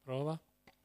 Prova.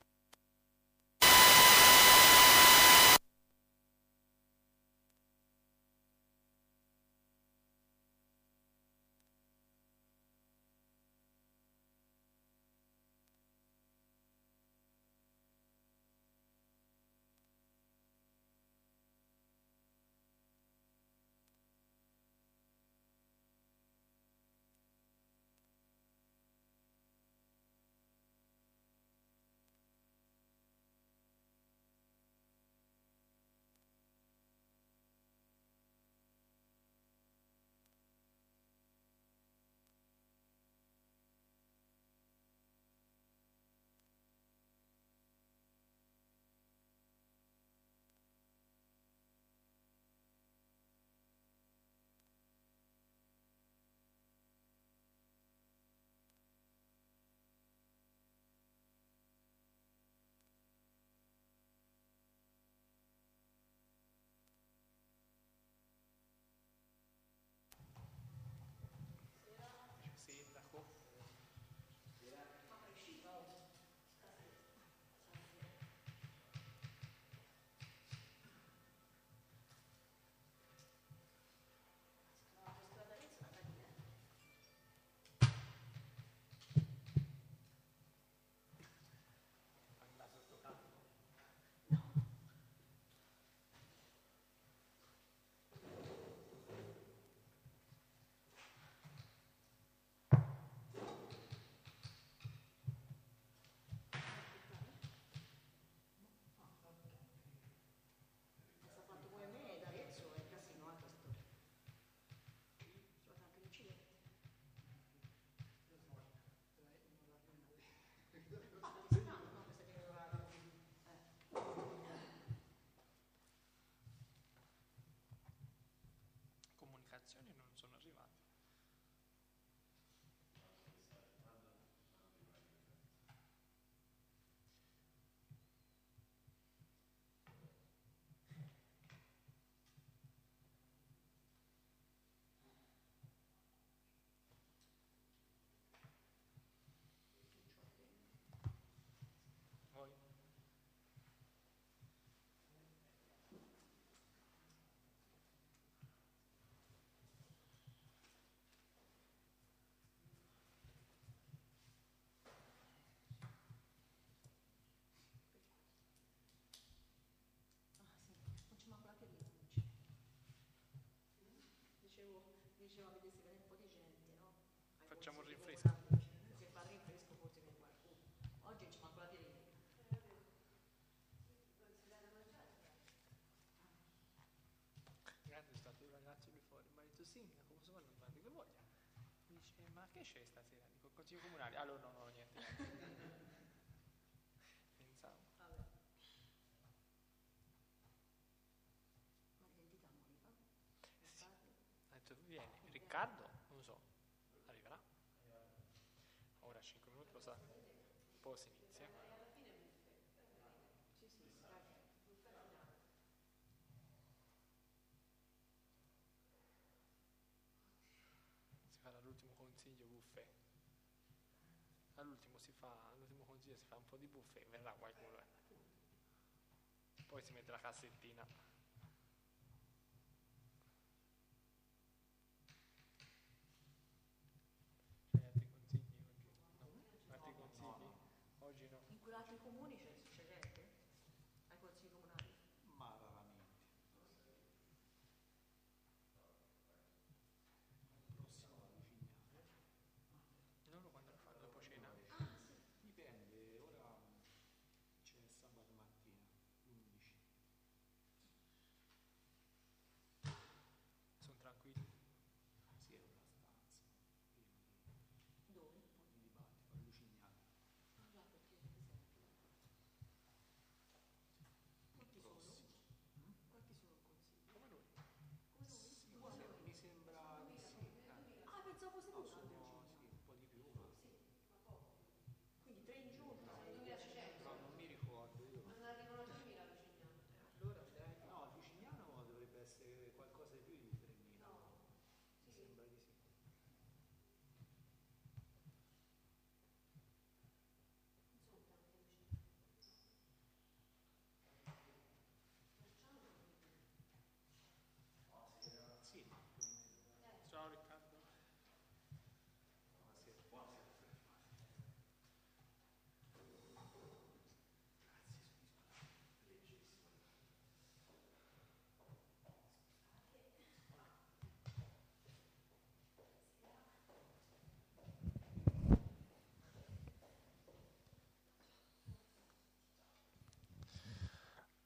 Comunicazioni non sono arrivate. Voi? Dicevo, avete se viene un po' di gente, no? Facciamo un rinfresco. Se fa il rinfresco forse viene qualcuno. Oggi ci manca la tiretta. Grande è stato il ragazzo lì fuori, mi ha detto sindaco, come sono andato? Dico voglia. Mi dice, ma che c'è stasera? Dico, consiglio comunale. Allora no, niente. Pensavo. Vabbè. Ma l'identità Monica? Sì. Ha detto, vieni. Riccardo, non so, arriverà. Ora 5 minuti lo sa. Poi si inizia. Sì, sì, dai. Si farà l'ultimo consiglio buffet. All'ultimo consiglio si fa un po' di buffet, verrà qualcuno. Poi si mette la cassettina. C'hai altri consigli oggi? No? Altri consigli? Oggi no. In quegli altri comuni c'è gente? Ai consigli comunali? Ma raramente. Prossimo alla Lucignana. Loro quando lo fanno dopo cena? Dipende, ora c'è sabato mattina, l'11. Sono tranquilli? Sì, è una stanza piena Dove? di dibattito, a Lucignana. Ah, già, perché sempre.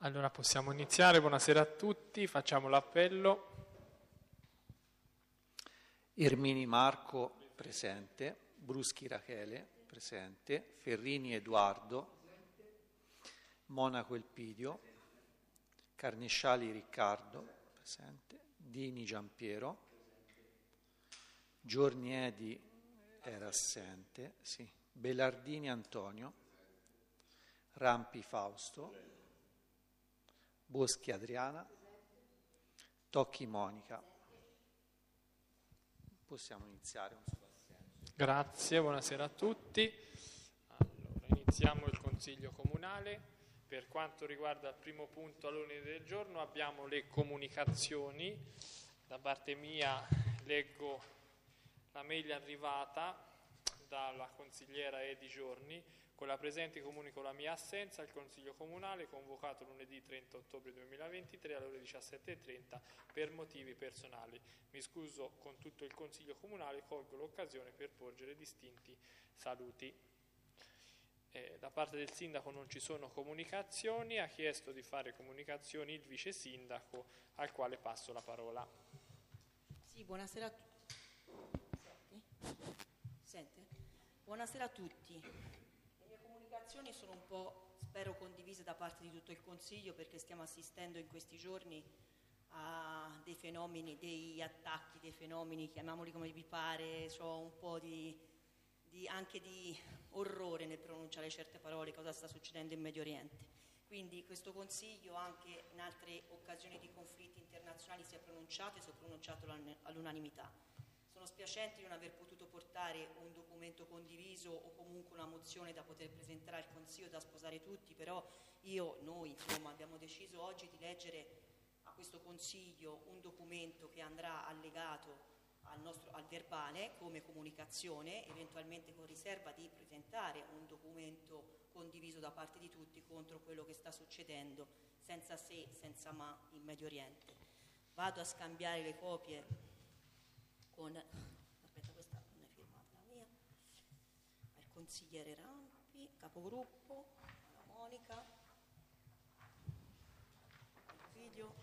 Allora possiamo iniziare, buonasera a tutti, facciamo l'appello. Ermini Marco presente, Bruschi Rachele presente, Ferrini Edoardo, Monaco Elpidio, Carnesciali Riccardo presente, Dini Giampiero, Giorniedi era assente, sì. Belardini Antonio, Rampi Fausto, Boschi Adriana, Tocchi Monica. Possiamo iniziare un solo assenso. Grazie, buonasera a tutti. Allora, iniziamo il Consiglio Comunale. Per quanto riguarda il primo punto all'ordine del giorno abbiamo le comunicazioni. Da parte mia leggo la mail arrivata dalla consigliera Edi Giorni. Con la presente comunico la mia assenza al Consiglio Comunale convocato lunedì 30 ottobre 2023 alle ore 17:30 per motivi personali. Mi scuso con tutto il Consiglio Comunale, colgo l'occasione per porgere distinti saluti. Da parte del Sindaco non ci sono comunicazioni, ha chiesto di fare comunicazioni il Vice Sindaco al quale passo la parola. Sì, buonasera a tutti. Sente? Buonasera a tutti. Le mie comunicazioni sono un po', spero, condivise da parte di tutto il Consiglio, perché stiamo assistendo in questi giorni a dei fenomeni, dei attacchi, dei fenomeni, chiamiamoli come vi pare, ho un po' anche di orrore nel pronunciare certe parole, cosa sta succedendo in Medio Oriente. Quindi questo Consiglio anche in altre occasioni di conflitti internazionali si è pronunciato e si è pronunciato all'unanimità. Sono spiacente di non aver potuto portare un documento condiviso o comunque una mozione da poter presentare al Consiglio da sposare tutti, però noi abbiamo deciso oggi di leggere a questo Consiglio un documento che andrà allegato al verbale come comunicazione, eventualmente con riserva di presentare un documento condiviso da parte di tutti contro quello che sta succedendo senza se, senza ma in Medio Oriente. Vado a scambiare le copie con, aspetta, questa non è firmata la mia, al consigliere Rampi, capogruppo, alla Monica, il video.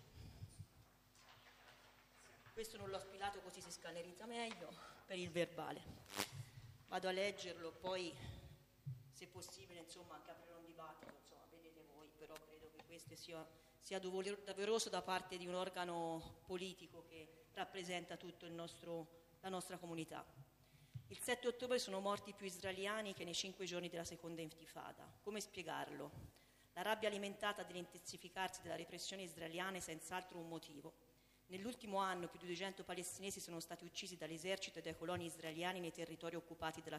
Questo non l'ho spilato così si scannerizza meglio per il verbale. Vado a leggerlo, poi se possibile anche aprire un dibattito, vedete voi, però credo che questo sia doveroso da parte di un organo politico che rappresenta tutto la nostra comunità. Il 7 ottobre sono morti più israeliani che nei 5 giorni della seconda intifada. Come spiegarlo? La rabbia alimentata dall'intensificarsi della repressione israeliana è senz'altro un motivo. Nell'ultimo anno più di 200 palestinesi sono stati uccisi dall'esercito e dai coloni israeliani nei territori occupati della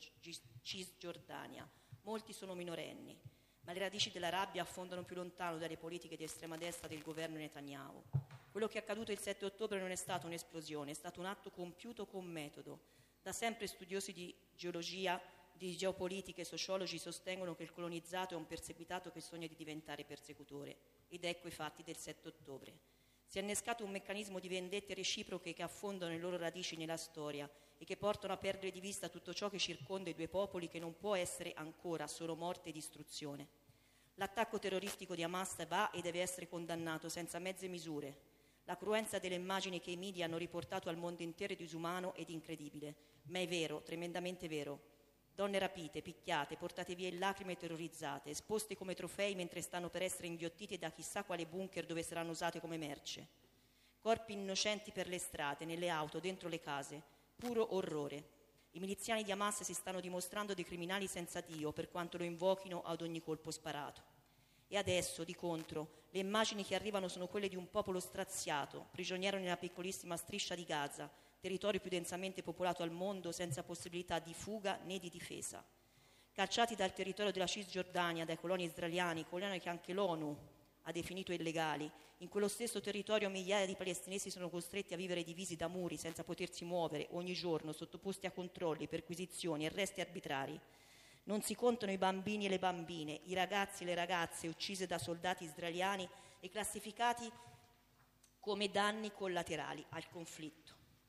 Cisgiordania. Molti sono minorenni, ma le radici della rabbia affondano più lontano dalle politiche di estrema destra del governo Netanyahu. Quello che è accaduto il 7 ottobre non è stata un'esplosione, è stato un atto compiuto con metodo. Da sempre studiosi di geologia, di geopolitica e sociologi sostengono che il colonizzato è un perseguitato che sogna di diventare persecutore. Ed ecco i fatti del 7 ottobre. Si è innescato un meccanismo di vendette reciproche che affondano le loro radici nella storia e che portano a perdere di vista tutto ciò che circonda i due popoli, che non può essere ancora solo morte e distruzione. L'attacco terroristico di Hamas va e deve essere condannato senza mezze misure. La cruenza delle immagini che i media hanno riportato al mondo intero è disumano ed incredibile, ma è vero, tremendamente vero. Donne rapite, picchiate, portate via in lacrime e terrorizzate, esposte come trofei mentre stanno per essere inghiottite da chissà quale bunker dove saranno usate come merce. Corpi innocenti per le strade, nelle auto, dentro le case. Puro orrore. I miliziani di Hamas si stanno dimostrando dei criminali senza Dio, per quanto lo invochino ad ogni colpo sparato. E adesso, di contro, le immagini che arrivano sono quelle di un popolo straziato, prigioniero nella piccolissima striscia di Gaza, territorio più densamente popolato al mondo, senza possibilità di fuga né di difesa. Cacciati dal territorio della Cisgiordania, dai coloni israeliani che anche l'ONU ha definito illegali, in quello stesso territorio migliaia di palestinesi sono costretti a vivere divisi da muri, senza potersi muovere, ogni giorno sottoposti a controlli, perquisizioni e arresti arbitrari. Non si contano i bambini e le bambine, i ragazzi e le ragazze uccise da soldati israeliani e classificati come danni collaterali al conflitto.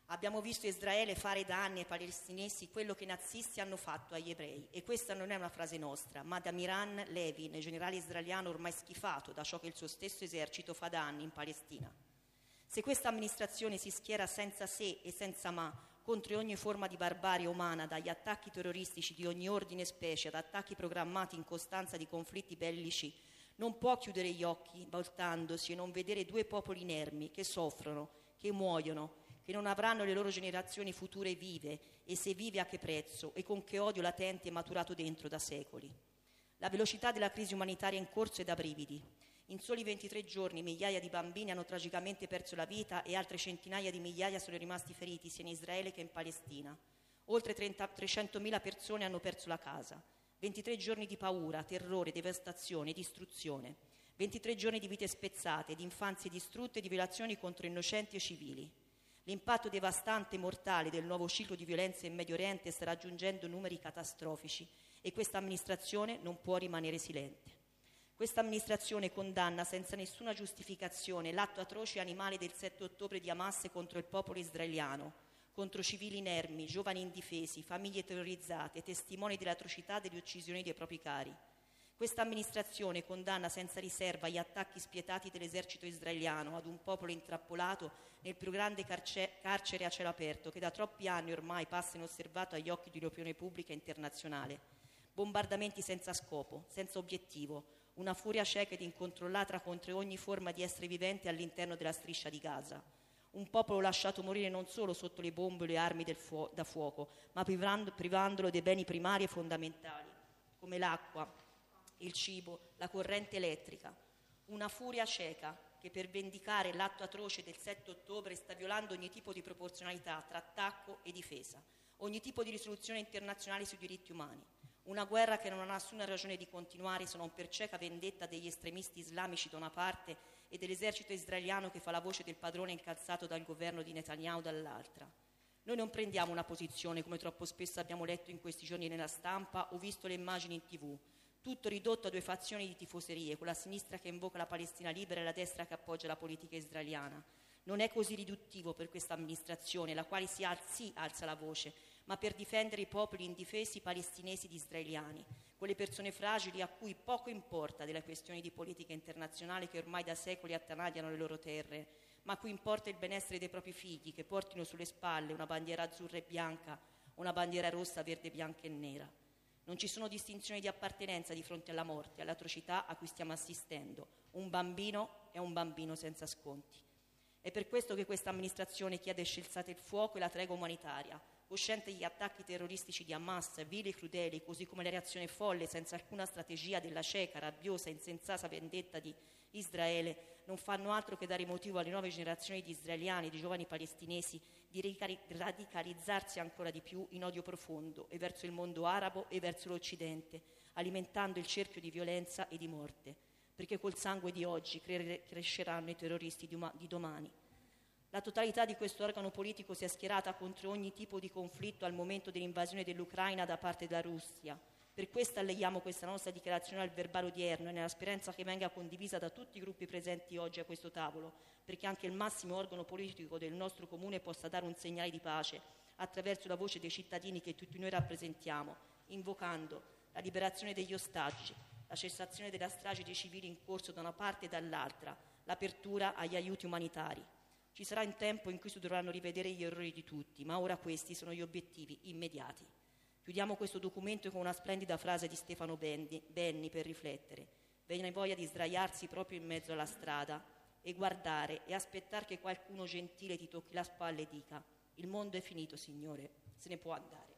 Abbiamo visto Israele fare da anni ai palestinesi quello che i nazisti hanno fatto agli ebrei, e questa non è una frase nostra, ma da Miran Levin, generale israeliano ormai schifato da ciò che il suo stesso esercito fa da anni in Palestina. Se questa amministrazione si schiera senza se e senza ma contro ogni forma di barbarie umana, dagli attacchi terroristici di ogni ordine e specie ad attacchi programmati in costanza di conflitti bellici, non può chiudere gli occhi voltandosi e non vedere due popoli inermi che soffrono, che muoiono, che non avranno le loro generazioni future vive, e se vive a che prezzo e con che odio latente e maturato dentro da secoli. La velocità della crisi umanitaria in corso è da brividi. In soli 23 giorni migliaia di bambini hanno tragicamente perso la vita e altre centinaia di migliaia sono rimasti feriti sia in Israele che in Palestina. Oltre 300.000 persone hanno perso la casa. 23 giorni di paura, terrore, devastazione, distruzione. 23 giorni di vite spezzate, di infanzie distrutte e di violazioni contro innocenti e civili. L'impatto devastante e mortale del nuovo ciclo di violenza in Medio Oriente sta raggiungendo numeri catastrofici e questa amministrazione non può rimanere silente. Questa amministrazione condanna senza nessuna giustificazione l'atto atroce e animale del 7 ottobre di Hamas contro il popolo israeliano, contro civili inermi, giovani indifesi, famiglie terrorizzate, testimoni dell'atrocità delle uccisioni dei propri cari. Questa amministrazione condanna senza riserva gli attacchi spietati dell'esercito israeliano ad un popolo intrappolato nel più grande carcere a cielo aperto che da troppi anni ormai passa inosservato agli occhi dell'opinione pubblica internazionale. Bombardamenti senza scopo, senza obiettivo, una furia cieca ed incontrollata contro ogni forma di essere vivente all'interno della striscia di Gaza. Un popolo lasciato morire non solo sotto le bombe e le armi da fuoco, ma privandolo dei beni primari e fondamentali, come l'acqua, il cibo, la corrente elettrica. Una furia cieca che per vendicare l'atto atroce del 7 ottobre sta violando ogni tipo di proporzionalità tra attacco e difesa, ogni tipo di risoluzione internazionale sui diritti umani. Una guerra che non ha nessuna ragione di continuare se non per cieca vendetta degli estremisti islamici da una parte e dell'esercito israeliano che fa la voce del padrone incalzato dal governo di Netanyahu dall'altra. Noi non prendiamo una posizione, come troppo spesso abbiamo letto in questi giorni nella stampa o visto le immagini in TV. Tutto ridotto a due fazioni di tifoserie, con la sinistra che invoca la Palestina libera e la destra che appoggia la politica israeliana. Non è così riduttivo per questa amministrazione, la quale sì alza la voce, ma per difendere i popoli indifesi palestinesi ed israeliani, quelle persone fragili a cui poco importa delle questioni di politica internazionale che ormai da secoli attanagliano le loro terre, ma a cui importa il benessere dei propri figli, che portino sulle spalle una bandiera azzurra e bianca o una bandiera rossa, verde, bianca e nera. Non ci sono distinzioni di appartenenza di fronte alla morte, all'atrocità a cui stiamo assistendo. Un bambino è un bambino senza sconti. È per questo che questa amministrazione chiede cessate il fuoco e la tregua umanitaria, cosciente degli attacchi terroristici di Hamas, vili e crudeli, così come la reazione folle, senza alcuna strategia, della cieca, rabbiosa e insensata vendetta di Israele, non fanno altro che dare motivo alle nuove generazioni di israeliani, di giovani palestinesi, di radicalizzarsi ancora di più in odio profondo e verso il mondo arabo e verso l'Occidente, alimentando il cerchio di violenza e di morte, perché col sangue di oggi cresceranno i terroristi di domani. La totalità di questo organo politico si è schierata contro ogni tipo di conflitto al momento dell'invasione dell'Ucraina da parte della Russia. Per questo alleghiamo questa nostra dichiarazione al verbale odierno e nella speranza che venga condivisa da tutti i gruppi presenti oggi a questo tavolo, perché anche il massimo organo politico del nostro comune possa dare un segnale di pace attraverso la voce dei cittadini che tutti noi rappresentiamo, invocando la liberazione degli ostaggi, la cessazione della strage dei civili in corso da una parte e dall'altra, l'apertura agli aiuti umanitari. Ci sarà un tempo in cui si dovranno rivedere gli errori di tutti, ma ora questi sono gli obiettivi immediati. Chiudiamo questo documento con una splendida frase di Stefano Benni per riflettere. Viene voglia di sdraiarsi proprio in mezzo alla strada e guardare e aspettare che qualcuno gentile ti tocchi la spalla e dica: il mondo è finito, Signore, se ne può andare.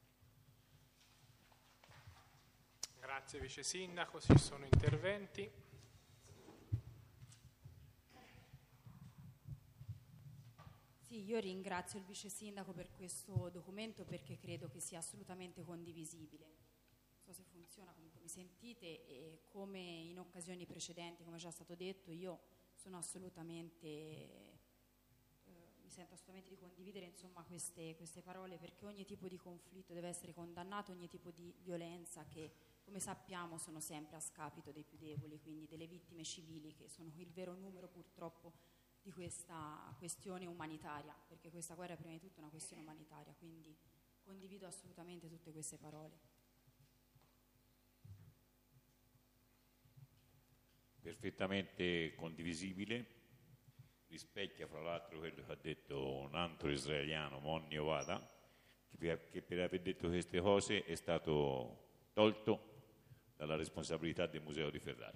Grazie Vice Sindaco, ci sono interventi. Sì, io ringrazio il Vice Sindaco per questo documento perché credo che sia assolutamente condivisibile. Non so se funziona, comunque mi sentite, e come in occasioni precedenti, come già è stato detto, io sono assolutamente, mi sento assolutamente di condividere insomma queste parole, perché ogni tipo di conflitto deve essere condannato, ogni tipo di violenza che, come sappiamo, sono sempre a scapito dei più deboli, quindi delle vittime civili, che sono il vero numero purtroppo di questa questione umanitaria, perché questa guerra è prima di tutto una questione umanitaria, quindi condivido assolutamente tutte queste parole. Perfettamente condivisibile, rispecchia fra l'altro quello che ha detto un altro israeliano, Monni Ovada, che per aver detto queste cose è stato tolto dalla responsabilità del Museo di Ferrara.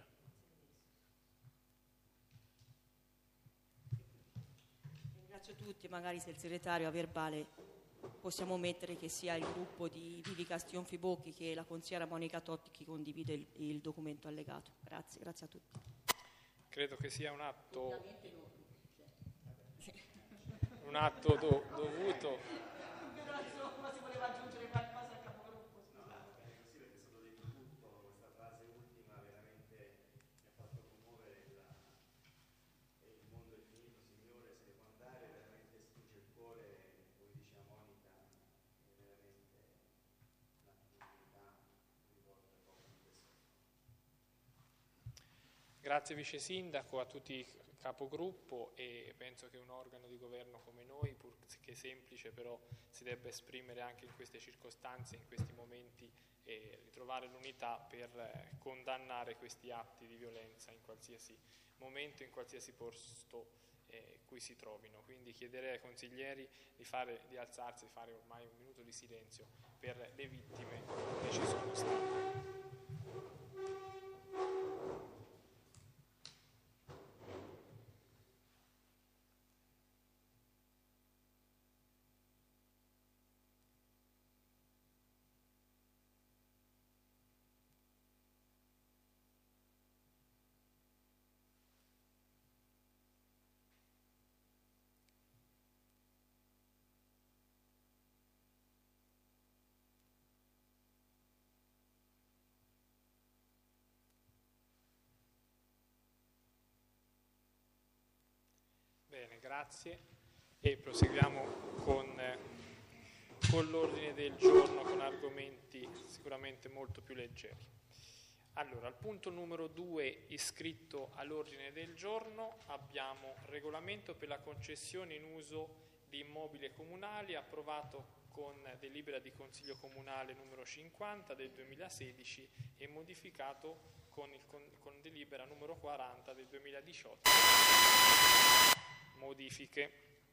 Ringrazio tutti, magari se il segretario a verbale possiamo mettere che sia il gruppo di Vivi Castionfibocchi che la consigliera Monica Totti che condivide il documento allegato. Grazie a tutti. Credo che sia un atto dovuto. Grazie Vice Sindaco, a tutti i capogruppo, e penso che un organo di governo come noi, pur che semplice, però si debba esprimere anche in queste circostanze, in questi momenti, e ritrovare l'unità per condannare questi atti di violenza in qualsiasi momento, in qualsiasi posto cui si trovino. Quindi chiederei ai consiglieri di alzarsi, di fare ormai un minuto di silenzio per le vittime che ci sono state. Bene, grazie, e proseguiamo con l'ordine del giorno, con argomenti sicuramente molto più leggeri. Allora, al punto numero 2 iscritto all'ordine del giorno abbiamo regolamento per la concessione in uso di immobili comunali approvato con delibera di Consiglio Comunale numero 50 del 2016 e modificato con delibera numero 40 del 2018. Modifiche.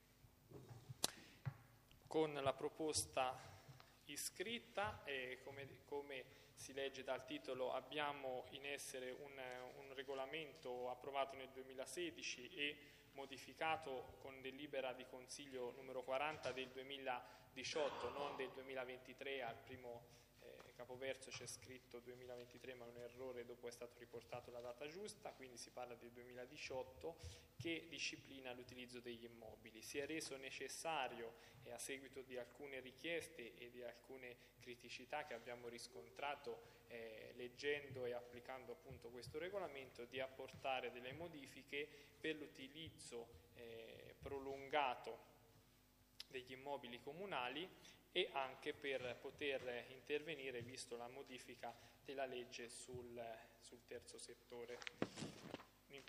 Con la proposta iscritta, come si legge dal titolo, abbiamo in essere un regolamento approvato nel 2016 e modificato con delibera di Consiglio numero 40 del 2018, non del 2023. Al primo capoverso c'è scritto 2023, ma è un errore, dopo è stato riportato la data giusta, quindi si parla del 2018, che disciplina l'utilizzo degli immobili. Si è reso necessario, e a seguito di alcune richieste e di alcune criticità che abbiamo riscontrato leggendo e applicando appunto questo regolamento, di apportare delle modifiche per l'utilizzo prolungato degli immobili comunali e anche per poter intervenire, visto la modifica della legge sul terzo settore. In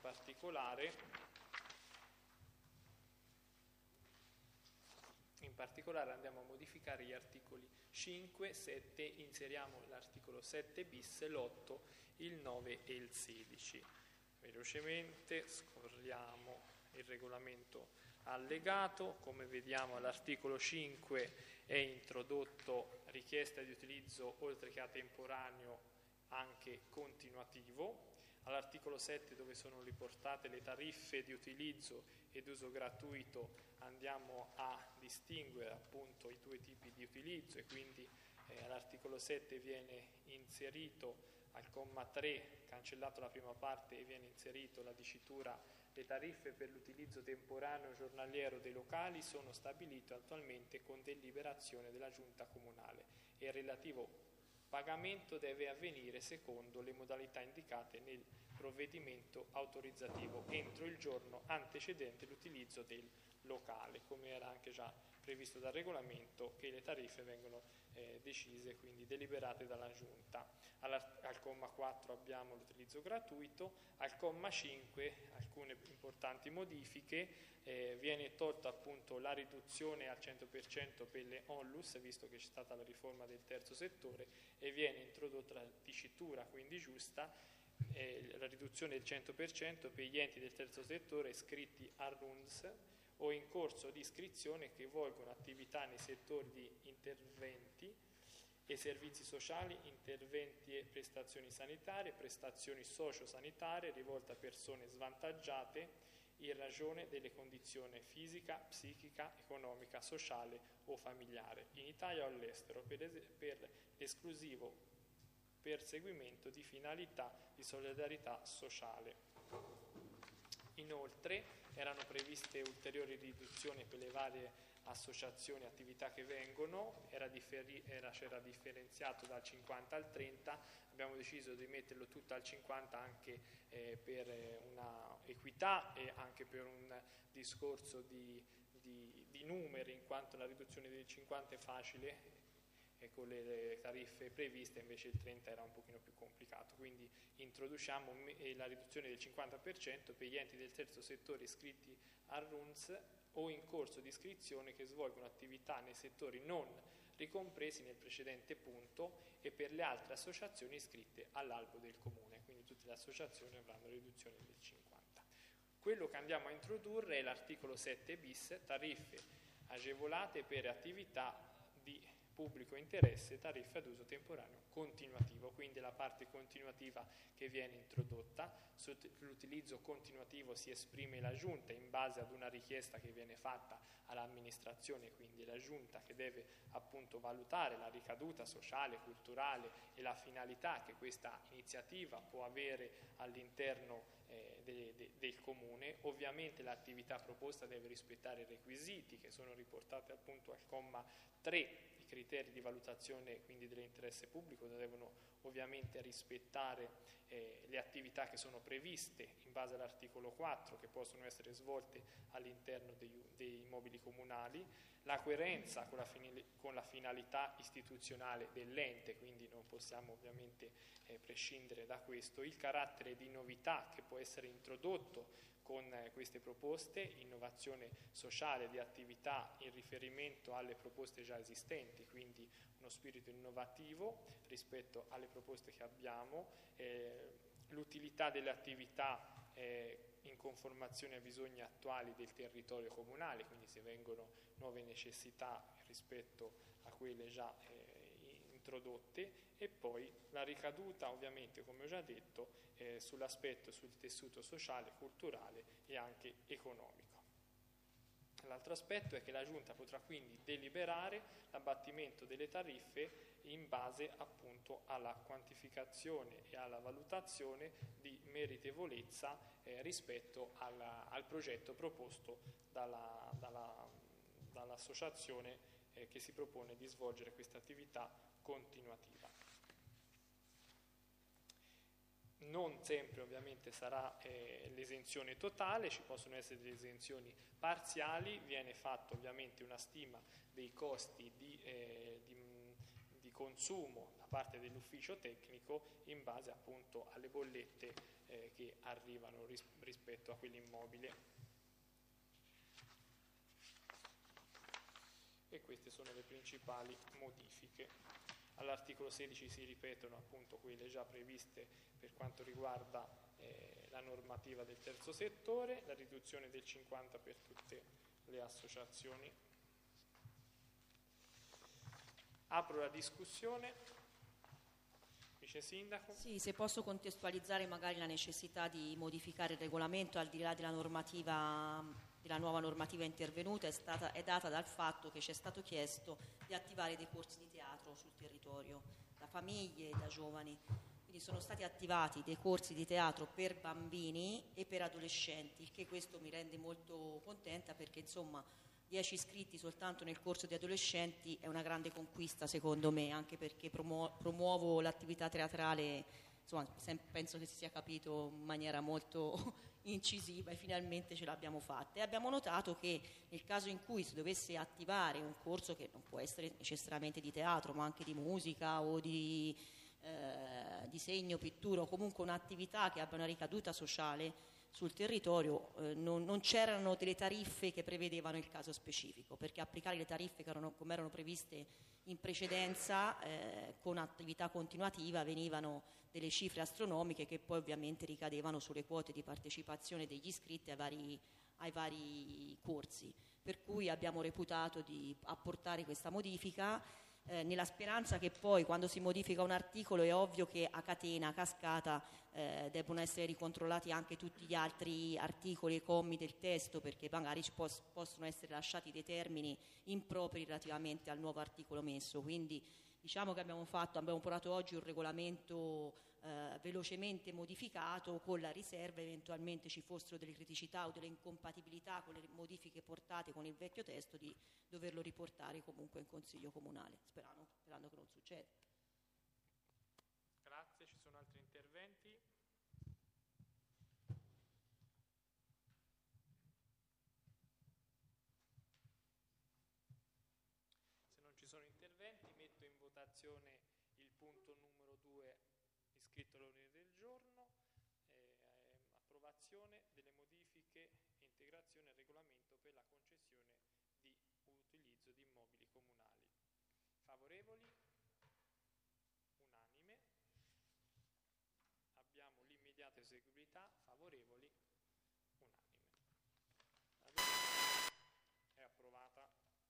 particolare andiamo a modificare gli articoli 5, 7, inseriamo l'articolo 7 bis, l'8, il 9 e il 16. Velocemente scorriamo il regolamento allegato. Come vediamo, all'articolo 5 è introdotto richiesta di utilizzo oltre che a temporaneo anche continuativo. All'articolo 7, dove sono riportate le tariffe di utilizzo ed uso gratuito, andiamo a distinguere appunto i due tipi di utilizzo, e quindi all'articolo 7 viene inserito al comma 3, cancellato la prima parte, e viene inserito la dicitura: le tariffe per l'utilizzo temporaneo giornaliero dei locali sono stabilite attualmente con deliberazione della Giunta Comunale e il relativo pagamento deve avvenire secondo le modalità indicate nel provvedimento autorizzativo entro il giorno antecedente l'utilizzo del locale, come era anche già previsto dal regolamento, che le tariffe vengono decise, quindi deliberate dalla Giunta. Al comma 4 abbiamo l'utilizzo gratuito, al comma 5 alcune importanti modifiche, viene tolta appunto la riduzione al 100% per le onlus, visto che c'è stata la riforma del terzo settore, e viene introdotta la dicitura, quindi giusta, la riduzione del 100% per gli enti del terzo settore iscritti a RUNS o in corso di iscrizione che volgono attività nei settori di interventi e servizi sociali, interventi e prestazioni sanitarie, prestazioni sociosanitarie rivolte a persone svantaggiate in ragione delle condizioni fisica, psichica, economica, sociale o familiare, in Italia o all'estero, per l'esclusivo perseguimento di finalità di solidarietà sociale. Inoltre erano previste ulteriori riduzioni per le varie associazioni e attività che vengono, c'era differenziato dal 50 al 30, abbiamo deciso di metterlo tutto al 50 anche per una equità e anche per un discorso di numeri, in quanto la riduzione del 50 è facile e con le tariffe previste, invece il 30 era un pochino più complicato, quindi introduciamo la riduzione del 50% per gli enti del terzo settore iscritti a RUNS o in corso di iscrizione che svolgono attività nei settori non ricompresi nel precedente punto e per le altre associazioni iscritte all'albo del comune, quindi tutte le associazioni avranno riduzione del 50%. Quello che andiamo a introdurre è l'articolo 7 bis, tariffe agevolate per attività di pubblico interesse, tariffe ad uso temporaneo continuativo, quindi la parte continuativa che viene introdotta. Sull'utilizzo continuativo si esprime la Giunta in base ad una richiesta che viene fatta all'amministrazione, quindi la Giunta che deve appunto valutare la ricaduta sociale, culturale e la finalità che questa iniziativa può avere all'interno del comune. Ovviamente l'attività proposta deve rispettare i requisiti che sono riportati appunto al comma 3. I criteri di valutazione quindi dell'interesse pubblico devono ovviamente rispettare le attività che sono previste in base all'articolo 4 che possono essere svolte all'interno dei immobili comunali, la coerenza con la finalità istituzionale dell'ente, quindi non possiamo ovviamente prescindere da questo, il carattere di novità che può essere introdotto con queste proposte, innovazione sociale di attività in riferimento alle proposte già esistenti, quindi uno spirito innovativo rispetto alle proposte che abbiamo, l'utilità delle attività in conformazione ai bisogni attuali del territorio comunale, quindi se vengono nuove necessità rispetto a quelle già introdotte, e poi la ricaduta ovviamente, come ho già detto, sull'aspetto, sul tessuto sociale, culturale e anche economico. L'altro aspetto è che la Giunta potrà quindi deliberare l'abbattimento delle tariffe in base appunto alla quantificazione e alla valutazione di meritevolezza rispetto al progetto proposto dall'associazione che si propone di svolgere questa attività continuativa. Non sempre ovviamente sarà l'esenzione totale, ci possono essere delle esenzioni parziali, viene fatta ovviamente una stima dei costi di consumo da parte dell'ufficio tecnico in base appunto alle bollette che arrivano rispetto a quell'immobile. E queste sono le principali modifiche. All'articolo 16 si ripetono appunto quelle già previste per quanto riguarda la normativa del terzo settore, la riduzione del 50% per tutte le associazioni. Apro la discussione. Vice Sindaco. Sì, se posso contestualizzare magari la necessità di modificare il regolamento al di là della nuova normativa intervenuta è data dal fatto che ci è stato chiesto di attivare dei corsi di teatro sul territorio, da famiglie e da giovani. Quindi sono stati attivati dei corsi di teatro per bambini e per adolescenti, il che questo mi rende molto contenta perché insomma 10 iscritti soltanto nel corso di adolescenti è una grande conquista secondo me, anche perché promuovo l'attività teatrale, insomma penso che si sia capito in maniera molto incisiva e finalmente ce l'abbiamo fatta. E abbiamo notato che nel caso in cui si dovesse attivare un corso che non può essere necessariamente di teatro, ma anche di musica o di disegno, pittura o comunque un'attività che abbia una ricaduta sociale sul territorio, non c'erano delle tariffe che prevedevano il caso specifico, perché applicare le tariffe come erano previste in precedenza con attività continuativa venivano delle cifre astronomiche che poi ovviamente ricadevano sulle quote di partecipazione degli iscritti ai vari corsi, per cui abbiamo reputato di apportare questa modifica nella speranza che poi quando si modifica un articolo è ovvio che a catena, a cascata debbano essere ricontrollati anche tutti gli altri articoli e commi del testo, perché magari possono essere lasciati dei termini impropri relativamente al nuovo articolo messo. Quindi diciamo che abbiamo portato oggi un regolamento velocemente modificato, con la riserva eventualmente ci fossero delle criticità o delle incompatibilità con le modifiche portate con il vecchio testo, di doverlo riportare comunque in Consiglio Comunale, sperando che non succeda. Grazie, ci sono altri interventi? Se non ci sono interventi, metto in votazione il punto numero 2 iscritto all'ordine del giorno, approvazione delle modifiche e integrazione al regolamento per la concessione di utilizzo di immobili comunali. Favorevoli? Unanime. Abbiamo l'immediata eseguibilità. Favorevoli? Unanime. La delibera è approvata.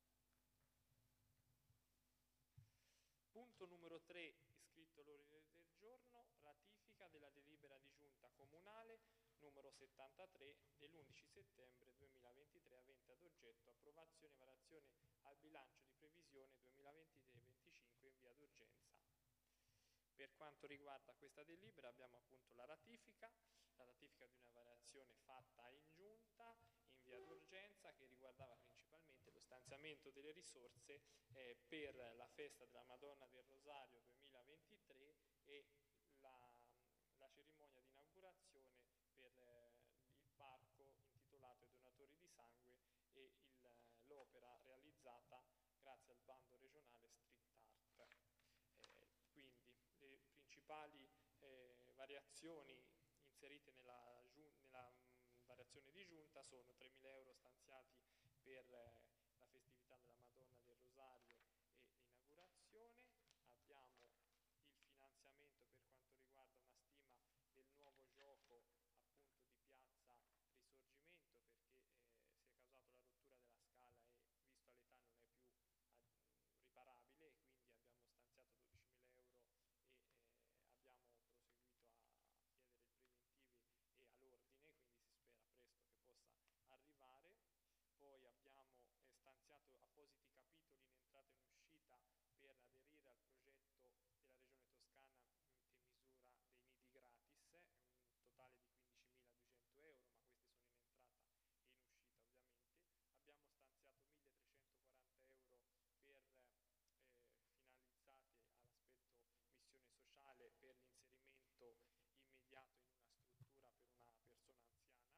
Punto numero 3 iscritto all'ordine del giorno, ratifica della delibera di giunta comunale numero 73 dell'11 settembre 2023 avente ad oggetto approvazione e variazione al bilancio di previsione 2023-25 in via d'urgenza. Per quanto riguarda questa delibera abbiamo appunto la ratifica di una variazione fatta in giunta in via d'urgenza, che riguardava principalmente lo stanziamento delle risorse per la festa della Madonna del Rosario 2023 e la cerimonia di inaugurazione per il parco intitolato ai donatori di sangue e l'opera realizzata grazie al bando regionale Street Art. Quindi le principali variazioni inserite nella variazione di giunta sono 3.000 euro stanziati per la festività della Madonna del Rosario e l'inaugurazione. Abbiamo il finanziamento per quanto riguarda una stima del nuovo gioco appunto di Piazza Risorgimento, perché si è causato la rottura della scala e visto l'età non è più riparabile, e quindi abbiamo stanziato 12.000 euro e abbiamo proseguito a chiedere i preventivi e all'ordine, quindi si spera presto che possa arrivare. Poi abbiamo stanziato appositi capitoli in entrata e in uscita per aderire al progetto della Regione Toscana in misura dei nidi gratis, un totale di 15.200 euro, ma questi sono in entrata e in uscita ovviamente. Abbiamo stanziato 1.340 euro per finalizzati all'aspetto missione sociale per l'inserimento immediato in una struttura per una persona anziana.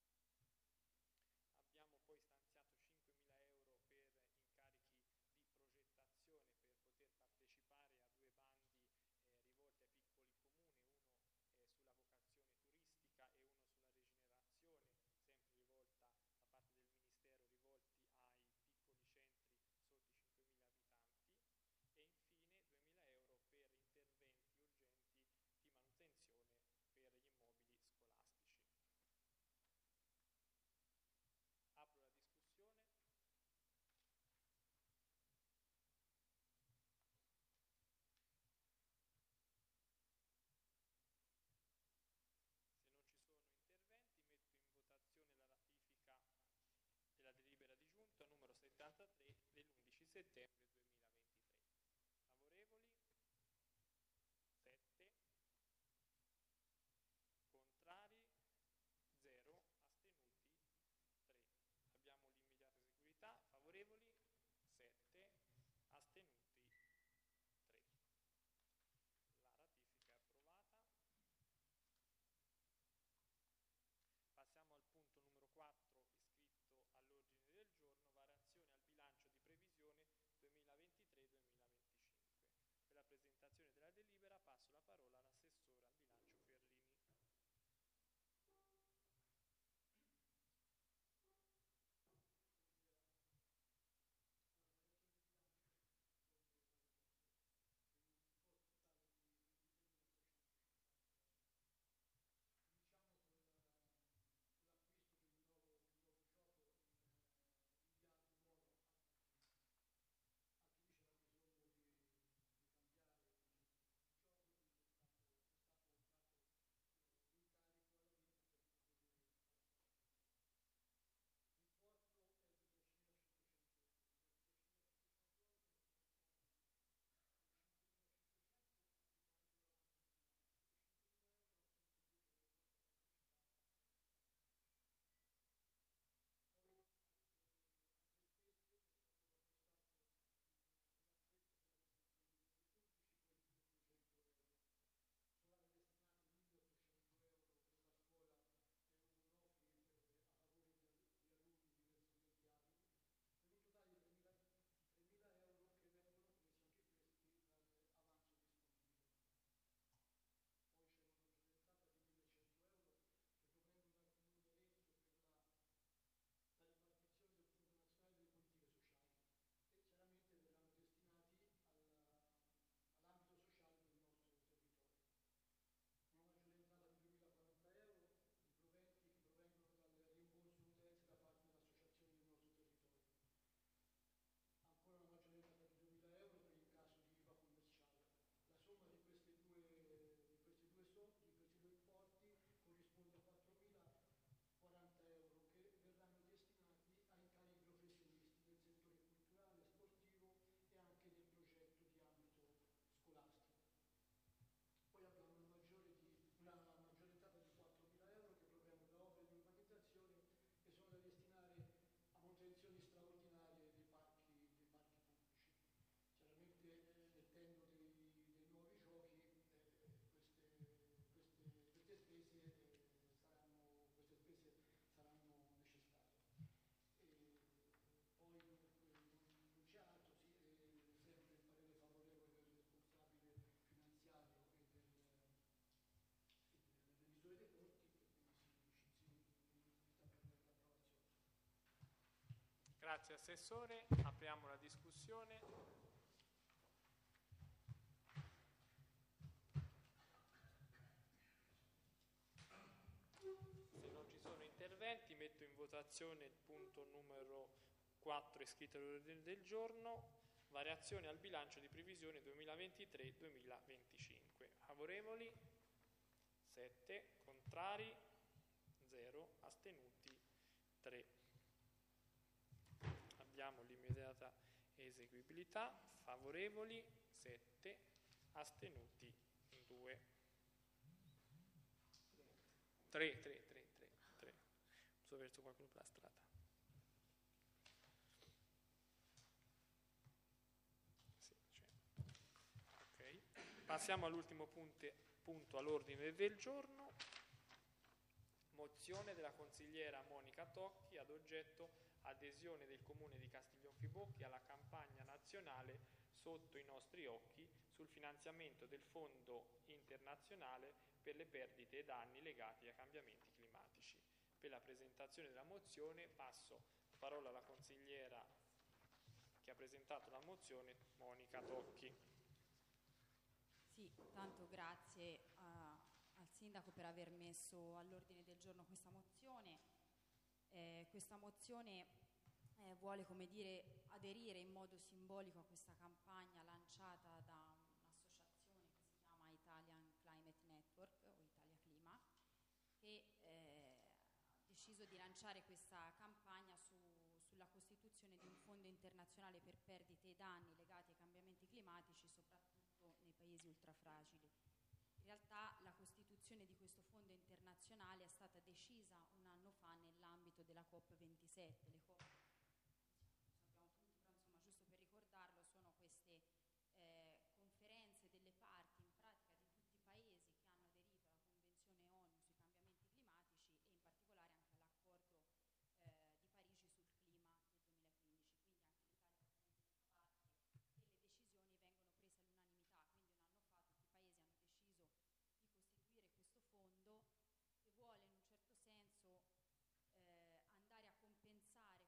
Abbiamo poi stanziato 5.000 euro per incarichi di progettazione per poter partecipare a 2 bandi rivolti ai piccoli comuni, uno sulla vocazione turistica e uno sulla rigenerazione, sempre rivolta da parte del Ministero, rivolti ai piccoli centri sotto i 5.000 abitanti, e infine 2.000 euro per interventi urgenti di manutenzione per gli immobili scolastici. Apro la discussione. Se non ci sono interventi, metto in votazione la ratifica della delibera di giunta numero 73 dell'11 settembre 2023. Favorevoli? 7. Contrari? 0. Astenuti? 3. Abbiamo l'immediata eseguibilità. Favorevoli? 7. Astenuti? 3. La ratifica è approvata. Grazie Assessore, apriamo la discussione. Se non ci sono interventi metto in votazione il punto numero 4 iscritto all'ordine del giorno, variazione al bilancio di previsione 2023-2025. Favorevoli? 7. Contrari? 0. Astenuti? 3. Abbiamo l'immediata eseguibilità. Favorevoli? 7. Astenuti? 2. 3. Ho verso qualcuno per la strada. Sì, c'è. Ok. Passiamo all'ultimo punto all'ordine del giorno. Mozione della consigliera Monica Tocchi ad oggetto adesione del Comune di Castiglionfibocchi alla campagna nazionale Sotto i nostri occhi sul finanziamento del Fondo internazionale per le perdite e danni legati ai cambiamenti climatici. Per la presentazione della mozione passo la parola alla consigliera che ha presentato la mozione, Monica Tocchi. Sì, tanto grazie al Sindaco per aver messo all'ordine del giorno questa mozione. Questa mozione vuole, come dire, aderire in modo simbolico a questa campagna lanciata da un'associazione che si chiama Italian Climate Network o Italia Clima, che ha deciso di lanciare questa campagna sulla costituzione di un fondo internazionale per perdite e danni legati ai cambiamenti climatici, soprattutto nei paesi ultrafragili. In realtà la costituzione di questo fondo internazionale è stata decisa un anno fa nell'ambito della COP27. Le COP sappiamo tutti, però insomma giusto per ricordarlo, sono queste conferenze delle parti in pratica di tutti i paesi che hanno aderito alla Convenzione ONU sui cambiamenti climatici e in particolare anche all'accordo di Parigi sul clima del 2015, quindi anche l'Italia ovviamente fa parte e le decisioni vengono prese all'unanimità, quindi un anno fa tutti i paesi hanno deciso di costituire questo fondo che vuole in un certo senso andare a compensare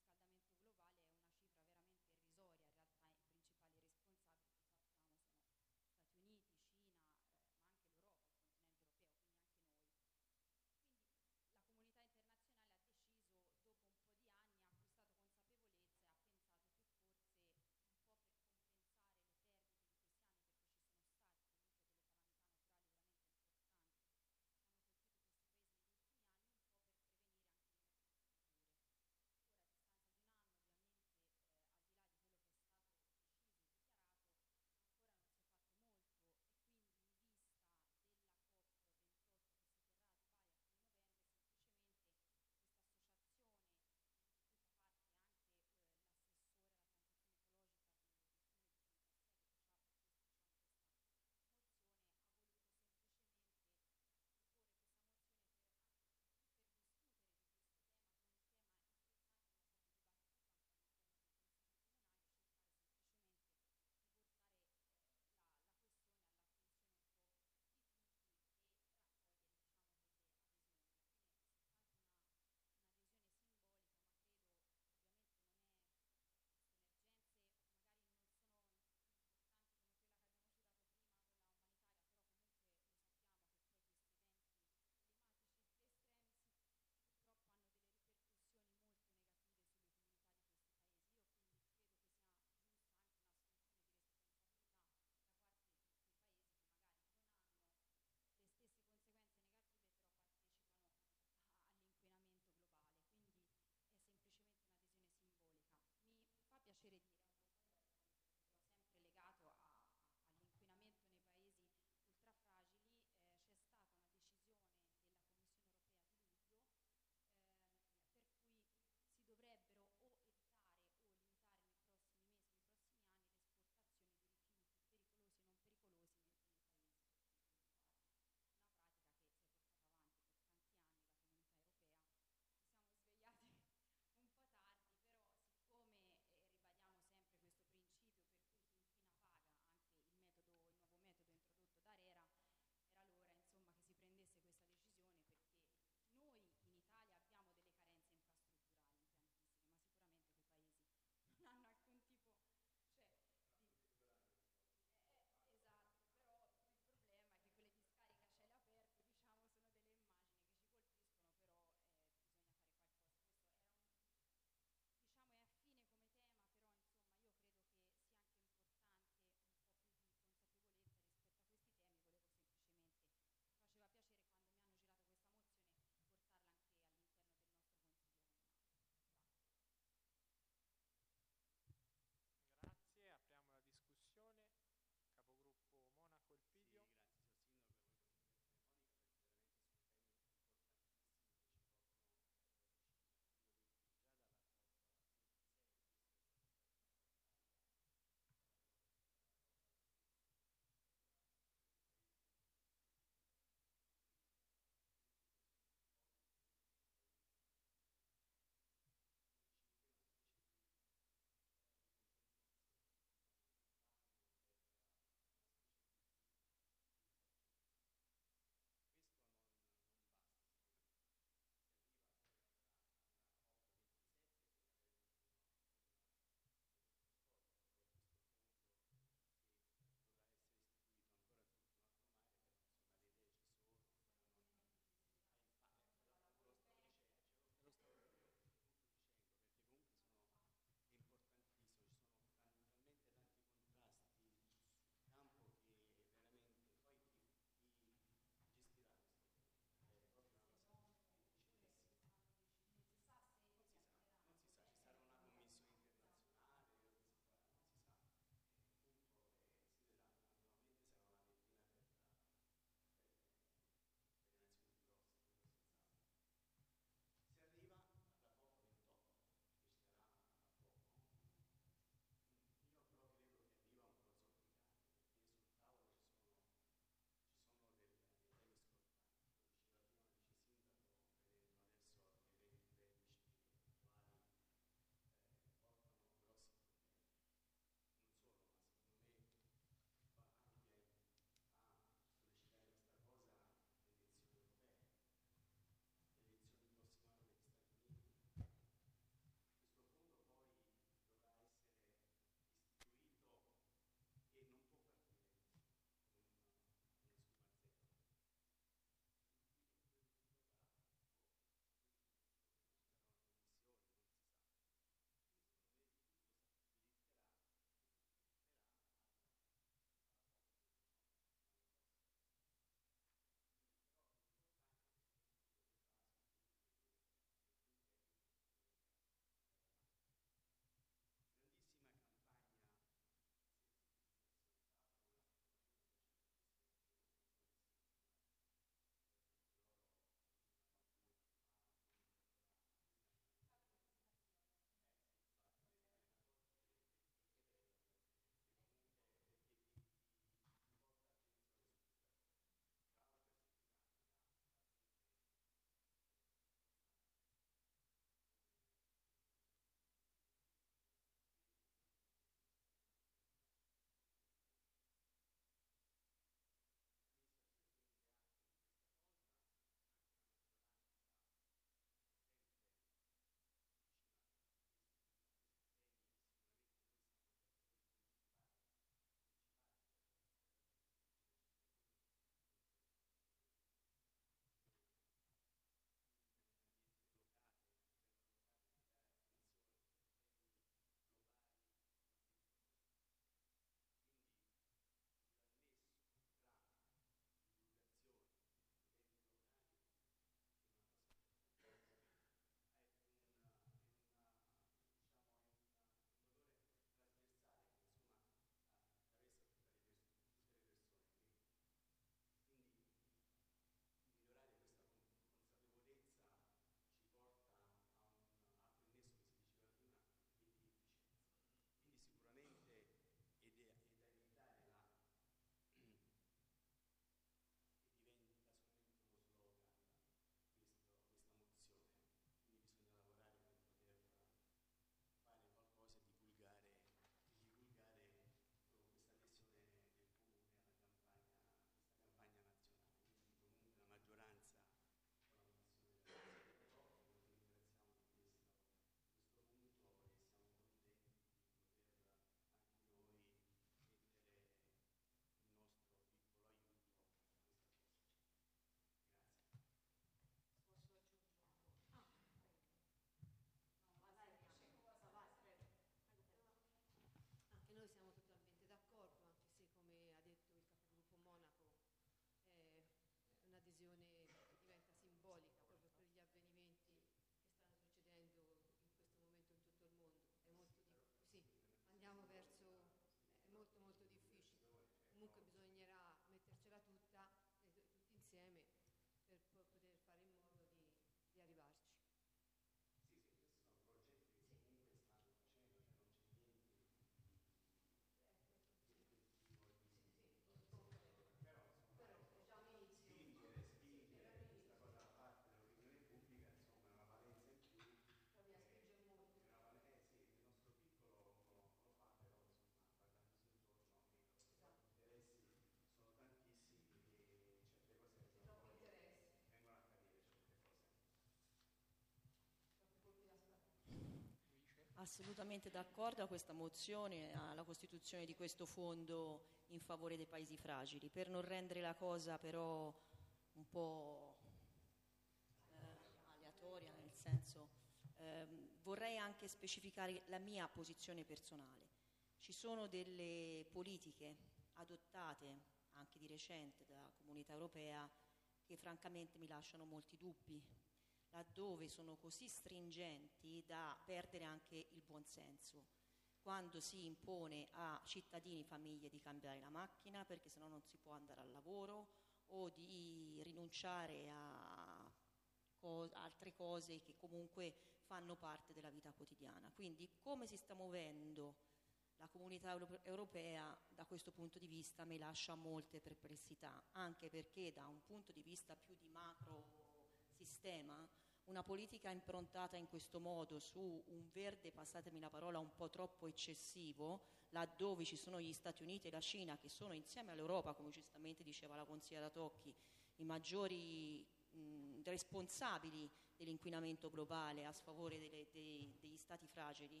Assolutamente d'accordo a questa mozione, alla costituzione di questo fondo in favore dei paesi fragili. Per non rendere la cosa però un po' aleatoria, nel senso, vorrei anche specificare la mia posizione personale. Ci sono delle politiche adottate anche di recente dalla Comunità Europea che francamente mi lasciano molti dubbi, laddove sono così stringenti da perdere anche il buonsenso, quando si impone a cittadini, famiglie di cambiare la macchina perché sennò non si può andare al lavoro, o di rinunciare a altre cose che comunque fanno parte della vita quotidiana. Quindi come si sta muovendo la Comunità Europea da questo punto di vista mi lascia molte perplessità, anche perché da un punto di vista più di macro sistema, una politica improntata in questo modo su un verde, passatemi la parola, un po' troppo eccessivo, laddove ci sono gli Stati Uniti e la Cina che sono insieme all'Europa, come giustamente diceva la consigliera Tocchi, i maggiori responsabili dell'inquinamento globale a sfavore degli Stati fragili,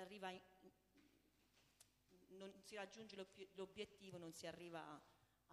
non si raggiunge l'obiettivo, non si arriva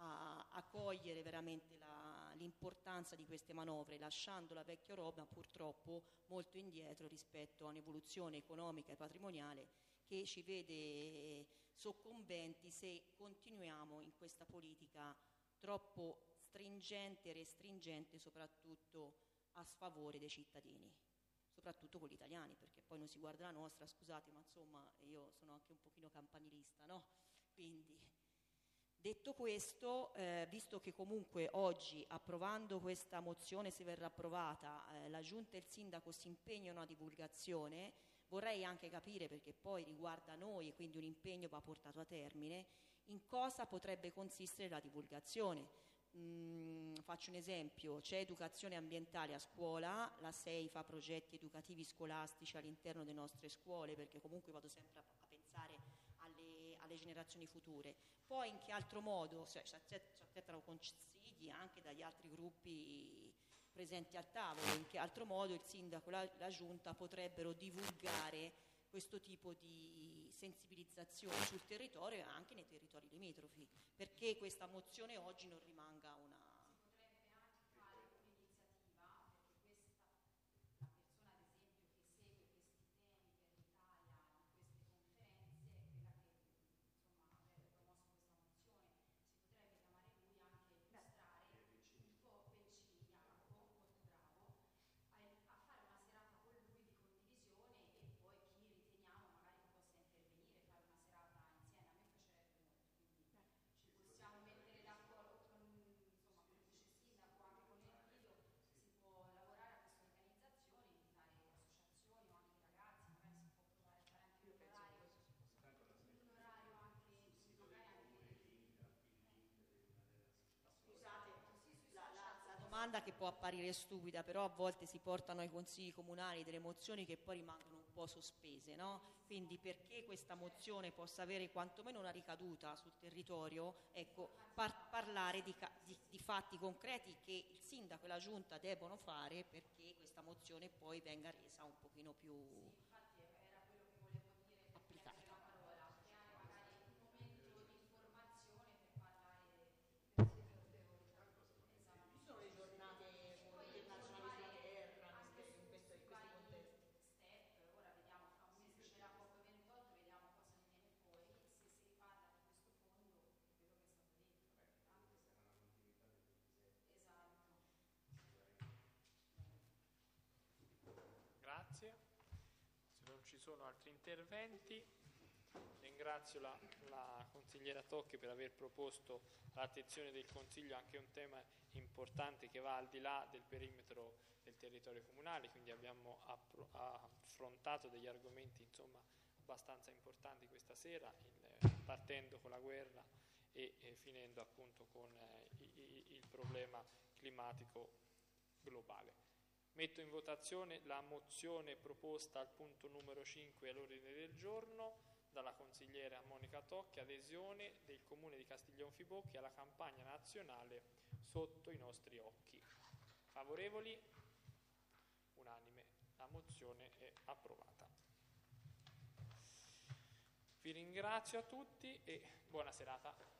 a cogliere veramente l'importanza di queste manovre, lasciando la vecchia Europa purtroppo molto indietro rispetto a un'evoluzione economica e patrimoniale che ci vede soccombenti se continuiamo in questa politica troppo stringente e restringente, soprattutto a sfavore dei cittadini, soprattutto con gli italiani, perché poi non si guarda la nostra, scusate, ma insomma io sono anche un pochino campanilista, no? Quindi, detto questo, visto che comunque oggi, approvando questa mozione, se verrà approvata, la Giunta e il Sindaco si impegnano a divulgazione, vorrei anche capire, perché poi riguarda noi e quindi un impegno va portato a termine, in cosa potrebbe consistere la divulgazione. Faccio un esempio: c'è educazione ambientale a scuola, la SEI fa progetti educativi scolastici all'interno delle nostre scuole, perché comunque vado sempre a pensare alle generazioni future. Poi in che altro modo si accettano consigli anche dagli altri gruppi presenti al tavolo, in che altro modo il sindaco e la giunta potrebbero divulgare questo tipo di sensibilizzazione sul territorio e anche nei territori limitrofi, perché questa mozione oggi non rimanga una... Si potrebbe anche fare un'iniziativa, perché la persona ad esempio che segue questi temi per l'Italia in queste conferenze è quella che insomma avrebbe promosso questa mozione. Si potrebbe chiamare lui anche illustrare un po' Bencini, molto bravo, a fare una serata con lui di condivisione e poi chi riteniamo magari che possa intervenire, fare una serata insieme. A me piacerebbe molto, quindi ci possiamo mettere d'accordo con, insomma, con il vice sindaco, anche con il Lido, si può lavorare a questa organizzazione, invitare associazioni o anche ragazzi, magari si può provare a fare anche un orario anche, magari anche... Scusate, la domanda che può apparire stupida, però a volte si portano ai consigli comunali delle mozioni che poi rimangono un po' sospese, no? Quindi perché questa mozione possa avere quantomeno una ricaduta sul territorio, ecco, parlare di fatti concreti che il sindaco e la giunta debbono fare perché questa mozione poi venga resa un pochino più Infatti era quello che volevo dire, applicata. la parola, creare magari un momento di informazione per parlare per esatto. Ci sono le giornate internazionali della terra Anche in questi contesti. step, ora vediamo, fra un mese c'è la COP28, vediamo cosa ne viene fuori, se si parla di questo fondo, quello che è stato detto. Esatto. Grazie. Se non ci sono altri interventi, ringrazio la consigliera Tocchi per aver proposto all'attenzione del Consiglio anche un tema importante che va al di là del perimetro del territorio comunale, quindi abbiamo affrontato degli argomenti insomma abbastanza importanti questa sera, partendo con la guerra e finendo appunto con il problema climatico globale. Metto in votazione la mozione proposta al punto numero 5 all'ordine del giorno dalla consigliera Monica Tocchi, adesione del Comune di Castiglionfibocchi alla campagna nazionale Sotto i nostri occhi. Favorevoli? Unanime. La mozione è approvata. Vi ringrazio a tutti e buona serata.